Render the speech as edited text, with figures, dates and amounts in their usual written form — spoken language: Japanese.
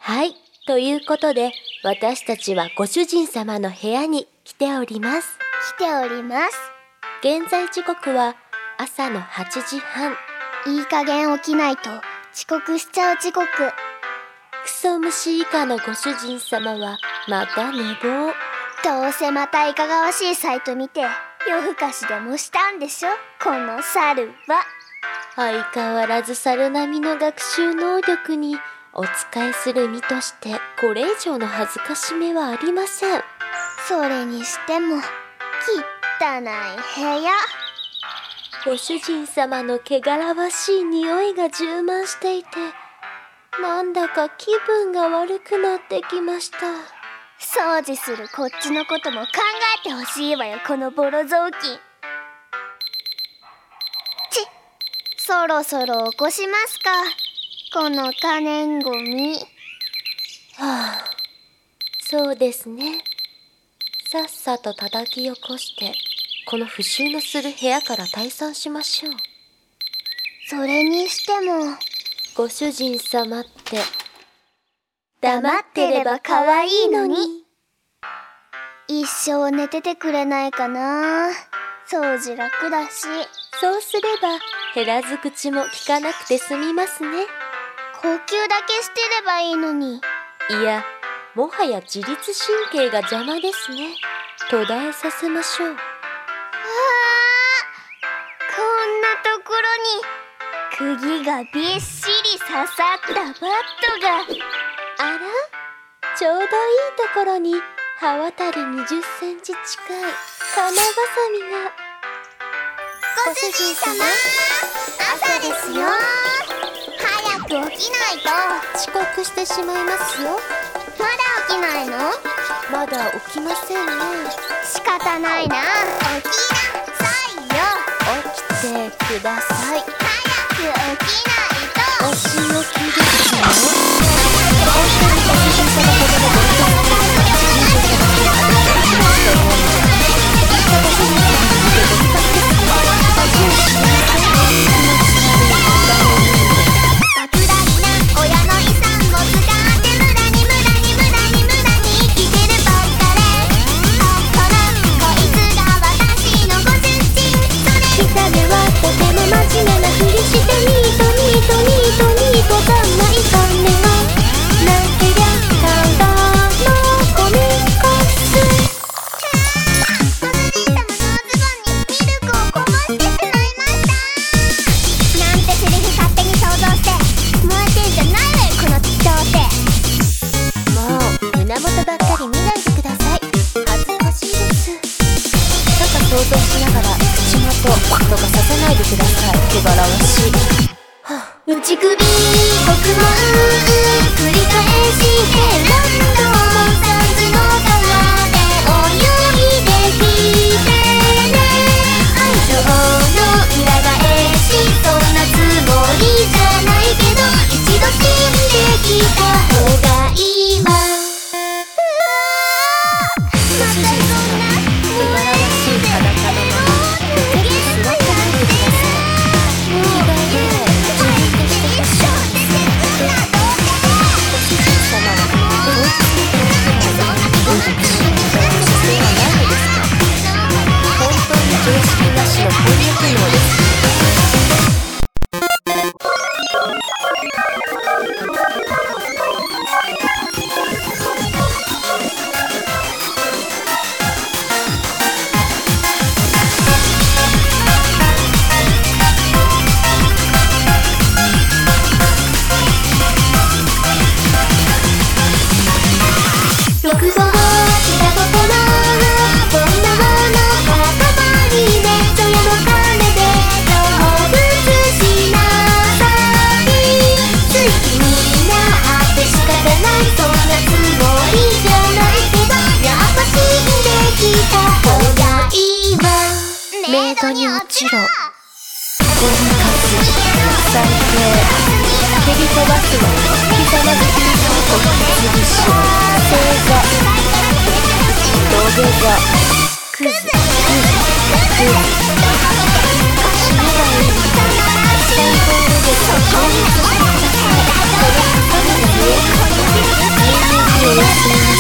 はい、ということで私たちはご主人様の部屋に来ております。現在時刻は朝の8時半。 いい加減起きないと遅刻しちゃう時刻。 クソ虫以下のご主人様はまた寝坊。 どうせまたいかがわしいサイト見て夜更かしでもしたんでしょ、この猿は。 相変わらず猿並みの学習能力にお仕えする身としてこれ以上の恥ずかしめはありません。 それにしても汚い部屋。 ご主人様の汚らわしい匂いが充満していて、なんだか気分が悪くなってきました。 掃除するこっちのことも考えてほしいわよ、このボロ雑巾。そろそろ起こしますか、この可燃ごみ。 はあ、そうですね。さっさと叩き起こしてこの不臭のする部屋から退散しましょう。 それにしてもご主人様って黙ってれば可愛いのに。 一生寝ててくれないかな。掃除楽だし。 そうすれば減らず口も聞かなくて済みますね。 呼吸だけしてればいいのに。 いや、もはや自律神経が邪魔ですね。途絶えさせましょう。 こんなところに釘がびっしり刺さったバットが。 あら、ちょうどいいところに刃渡り20センチ近い金バサミが。 ご主人様、朝ですよ。早く起きないと。 遅刻してしまいますよ。 まだ起きないの？ まだ起きませんね。 仕方ないな、起きなさいよ。 起きてください。 早く起きないと。 お仕置きですよ。 莫大な親の遺産を使って無駄に生きてるばっかり。こいつが私のご主人。それ見た目はとても真面目なふりしてニートざんない金がなけりゃただのゴミかす。ご主人様のズボンにミルクをこぼしてしまいました。なんてセリフ勝手に想像して燃えてんじゃないわよ、この父親って。 もう胸元ばっかり見ないでください。恥ずかしいです。ただ想像しながら口元とかさせないでください。汚らわしい。 内首獄門繰り返して何度もサンズの川で泳いできてね。愛情の裏返し、そんなつもりじゃないけど一度死んできた方がいいわ。 ご主人様、汚らわしい裸のまま座ってないでください。いいわね。常識なしの翻訳能です。メイドに落ちろ。ゴミかす、最低。蹴り飛ばすの、ひざまずきにこきつぶし。正座、土下座、クズ、死ねばいいのに。最高レベルの情熱してください。このハサミが見えるかな。 おやすみなさい。